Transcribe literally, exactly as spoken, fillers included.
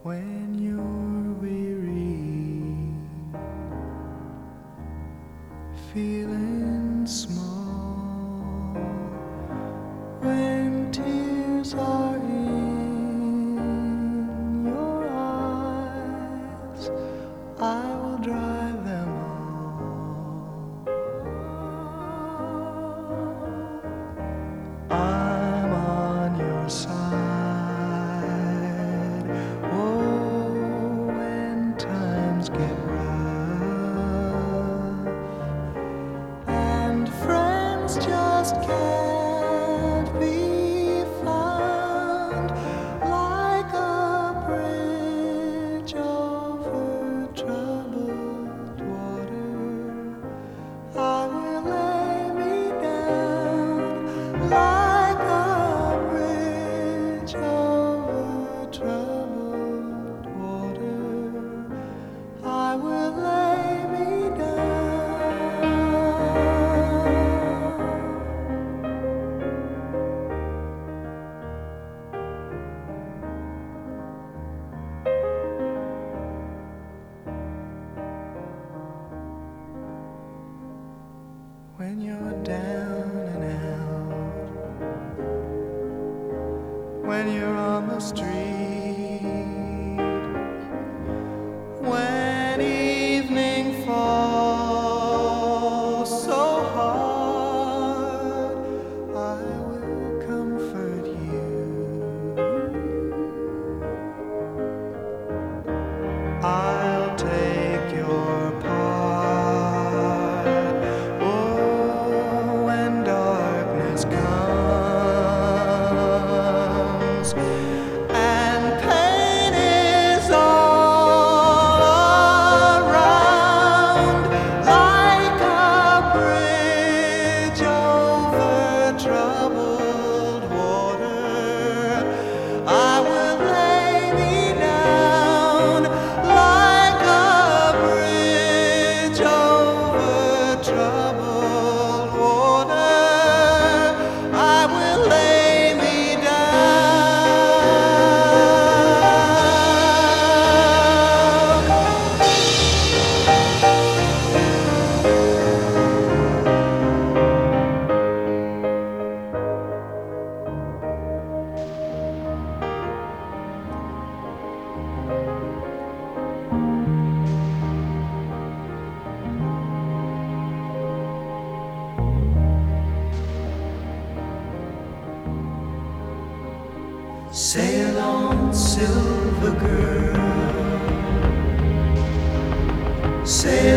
when you're weary, feeling small, when tears are in your eyes, I will dry them all. I'm on your side. Oh, when times get rough and friends just can't be found, like a bridge over troubled water, I will lay me down. Like a bridge over troubled water, I will lay me down. When you're down and out, when you're on the street, when evening falls so hard, I will comfort you. I'll take your part. Oh, when darkness comes and pain is all around, like a bridge over troubled water, I will lay me down. Like a bridge over troubled water, I will lay me Sail on, silver girl, sail